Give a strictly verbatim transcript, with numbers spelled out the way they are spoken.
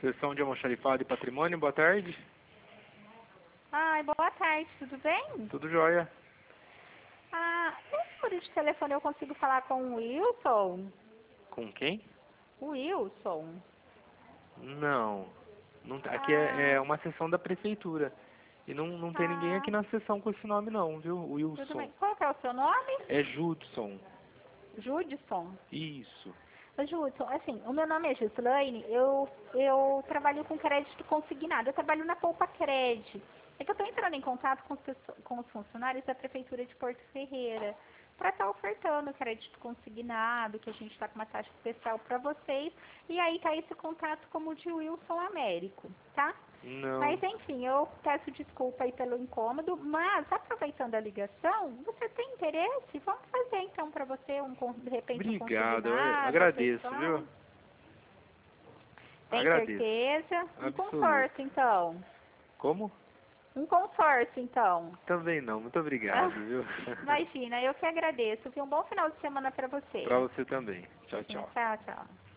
Sessão de almoxarifado e patrimônio, boa tarde. Ai, boa tarde, tudo bem? Tudo jóia. Ah, nesse número de telefone eu consigo falar com o Wilson? Com quem? O Wilson? Não. não tá- aqui é, Ah, é uma sessão da prefeitura. E não, não tem ninguém ah, aqui na sessão com esse nome não, viu? tudo Wilson. bem. Qual que é o seu nome? É Judson. Judson. Isso. Ô, Judson, assim, o meu nome é Gislaine, eu, eu trabalho com crédito consignado, eu trabalho na Poupa Cred. É que eu estou entrando em contato com os, pesso- com os funcionários da Prefeitura de Porto Ferreira para estar ofertando crédito consignado, que a gente está com uma taxa especial para vocês, e aí tá esse contato como o de Wilson Américo, tá? Não. Mas enfim, eu peço desculpa aí pelo incômodo, mas aproveitando a ligação, você tem interesse? Vamos fazer então para você um con- de repente um Obrigado. Eu consignado, a agradeço, pessoal. viu? Tem Agradeço. certeza? Um Absoluto. consórcio então. Como? Um consórcio então. Também não. Muito obrigado, viu? Imagina, eu que agradeço. Um bom final de semana para você. Pra você também. Tchau, Imagina, tchau. tchau, tchau.